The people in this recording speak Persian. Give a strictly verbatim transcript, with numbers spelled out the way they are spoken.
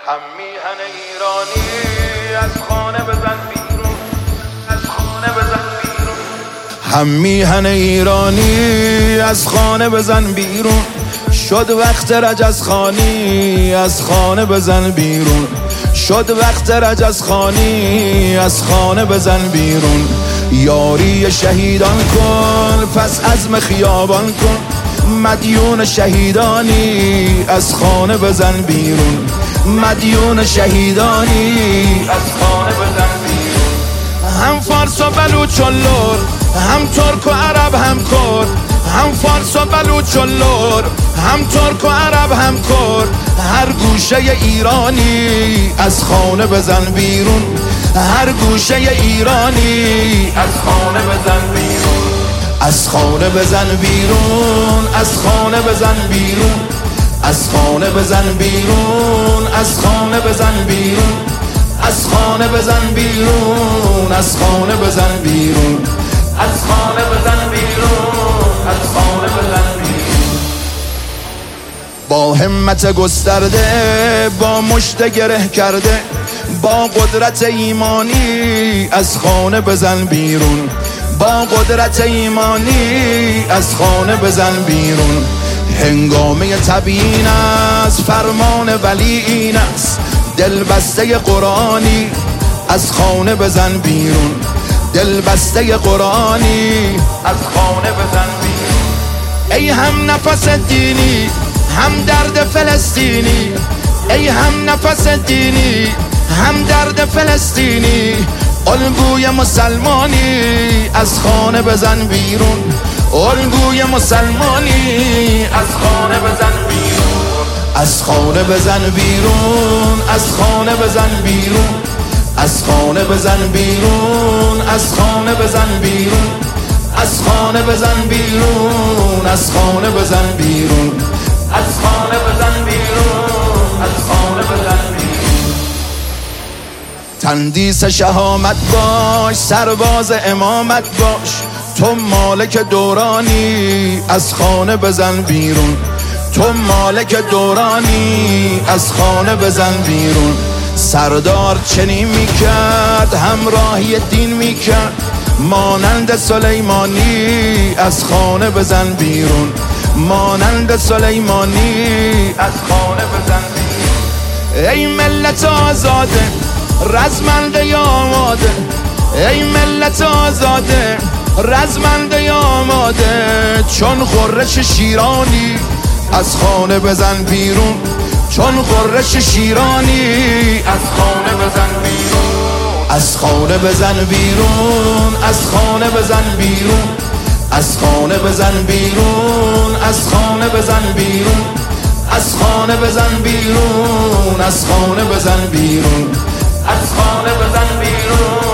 هم میهن ایرانی از خانه بزن بیرون، از خانه بزن بیرون. هم میهن ایرانی از خانه بزن بیرون، شد وقت رجزخانی از خانه بزن بیرون، شد وقت رجزخانی از خانه بزن بیرون. یاری شهیدان کن پس عزم خیابان کن، مدیون شهیدانی از خانه بزن بیرون، مدیون شهیدانی از خانه بزن بیرون. هم فارس و بلوچ و لور، هم ترک و عرب هم کرد، هم فارس و بلوچ و لور، هم ترک و عرب هم کرد. هر گوشه ایرانی از خانه بزن بیرون، هر گوشه ایرانی از خانه بزن بیرون، از خانه بزن بیرون، از خانه بزن بیرون، از خانه بزن بیرون، از خانه بزن بیرون، از خانه بزن بیرون، از خانه بزن بیرون، از خانه بزن بیرون، از خانه بزن بیرون. با همت گسترده، با مشت گره کرده، با قدرت ایمانی از خانه بزن بیرون، با قدرت ایمانی از خانه بزن بیرون. هنگامه تبیین است، فرمان ولی این است، دل بسته قرآنی از خانه بزن بیرون، دل بسته قرآنی از خانه بزن بیرون. ای هم نفس دینی، هم درد فلسطینی، ای هم نفس دینی، هم درد فلسطینی. الگوی مسلمانی از خانه بزن بیرون، الگوی مسلمانی از خانه بزن بیرون، از خانه بزن بیرون، از خانه بزن بیرون، از خانه بزن بیرون، از خانه بزن بیرون، از خانه بزن بیرون، از خانه بزن بیرون، از خانه بزن بیرون، از خانه بزن بیرون. تندیس شهامت باش، سرباز امامت باش، تو مالک دورانی از خانه بزن بیرون، تو مالک دورانی از خانه بزن بیرون. سردار چنین میکرد، همراهی دین میکرد، مانند سلیمانی از خانه بزن بیرون، مانند سلیمانی از خانه بزن بیرون. ای ملت آزاده، رزمنده آماده، ای ملت آزاده، رزمنده آماده، چون خورش شیرانی از خانه بزن بیرون، چون خورش شیرانی از خانه بزن بیرون، از خانه بزن بیرون، از خانه بزن بیرون، از خانه بزن بیرون، از خانه بزن بیرون، از خانه بزن بیرون، از خانه بزن بیرون، از خانه بزن بیرون.